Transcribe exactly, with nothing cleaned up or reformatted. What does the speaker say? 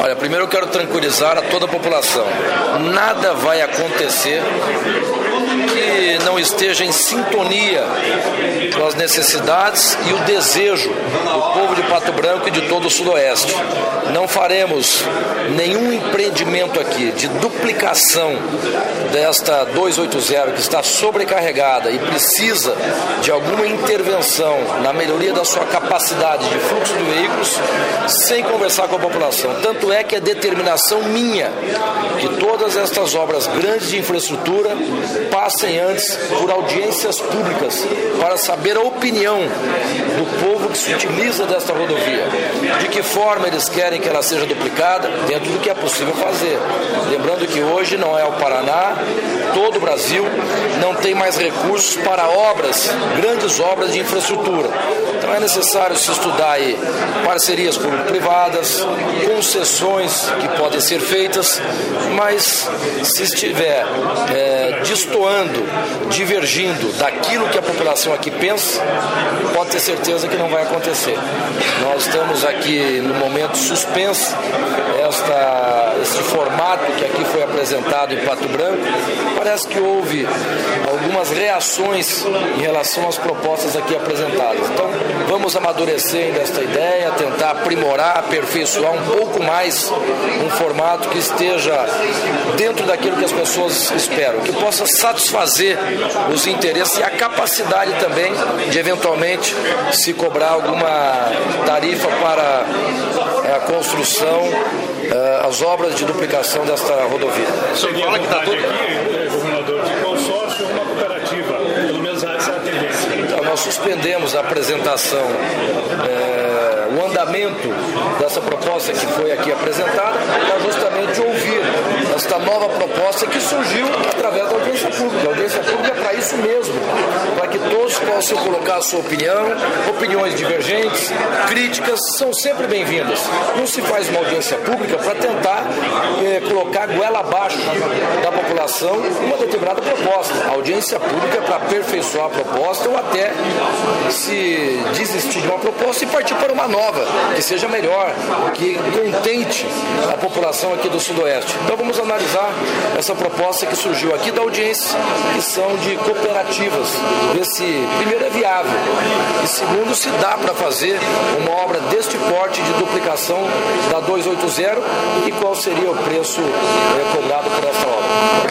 Olha, primeiro eu quero tranquilizar a toda a população. Nada vai acontecer que não esteja em sintonia com as necessidades e o desejo do povo de Pato Branco e de todo o Sudoeste. Não faremos nenhum empreendimento aqui de duplicação desta duzentos e oitenta que está sobrecarregada e precisa de alguma intervenção na melhoria da sua capacidade de fluxo de veículos sem conversar com a população. Tanto é que é determinação minha que todas estas obras grandes de infraestrutura passem antes por audiências públicas para saber a opinião do povo que se utiliza desta rodovia. De que forma eles querem que ela seja duplicada, dentro do que é possível fazer. Lembrando que hoje não é o Paraná, todo o Brasil não tem mais recursos para obras, grandes obras de infraestrutura. Então é necessário se estudar aí parcerias público-privadas, concessões que podem ser feitas, mas se estiver é, destoando, divergindo daquilo que a população aqui pensa, pode ter certeza que não vai acontecer. Nós estamos aqui no momento suspenso, esta, este formato que aqui foi apresentado em Pato Branco, parece que houve algumas reações em relação às propostas aqui apresentadas. Então, vamos amadurecer ainda esta ideia, tentar aprimorar, aperfeiçoar um pouco mais um formato que esteja dentro daquilo que as pessoas esperam, que possa satisfazer os interesses e a capacidade também de, eventualmente, se cobrar alguma tarifa para a construção, as obras de duplicação desta rodovia. O senhor fala que está tudo aqui, governador, de consórcio ou uma cooperativa, pelo menos essa é a tendência. Então, nós suspendemos a apresentação, é, o andamento dessa proposta que foi aqui apresentada, para justamente ouvir esta nova proposta que surgiu através da audiência pública. A audiência pública é para isso mesmo, para que todos possam colocar a sua opinião, opiniões divergentes, críticas, são sempre bem-vindas. Não se faz uma audiência pública para tentar eh, colocar a goela abaixo da população uma determinada proposta. A audiência pública é para aperfeiçoar a proposta ou até se desistir de uma proposta e partir para uma nova, que seja melhor, que contente a população aqui do Sudoeste. Então vamos analisar essa proposta que surgiu aqui da audiência, que são de cooperativas, ver se primeiro é viável e segundo se dá para fazer uma obra deste porte de duplicação da duzentos e oitenta e qual seria o preço é, cobrado por essa obra.